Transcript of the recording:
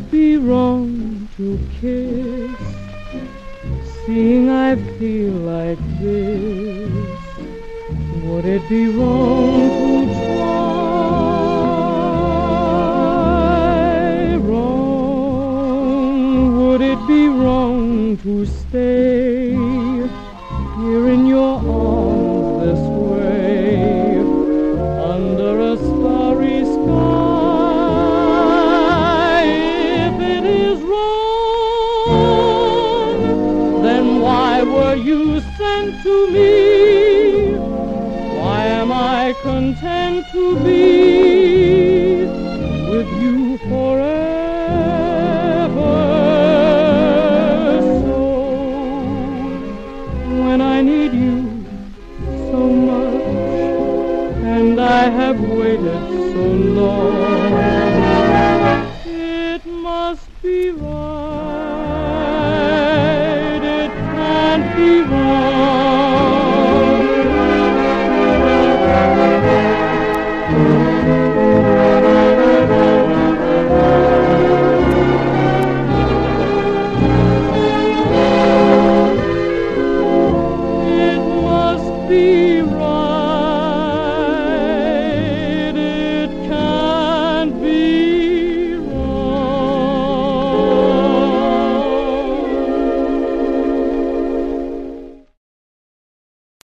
it be wrong to kiss, seeing I feel like this? Would it be wrong to try? Wrong? Would it be wrong to stay here in your arms this way, under a starry sky? If it is wrong, then why were you sent to me? Why am I content to be with you forever? So when I need you so much, and I have waited so long, it must be wrong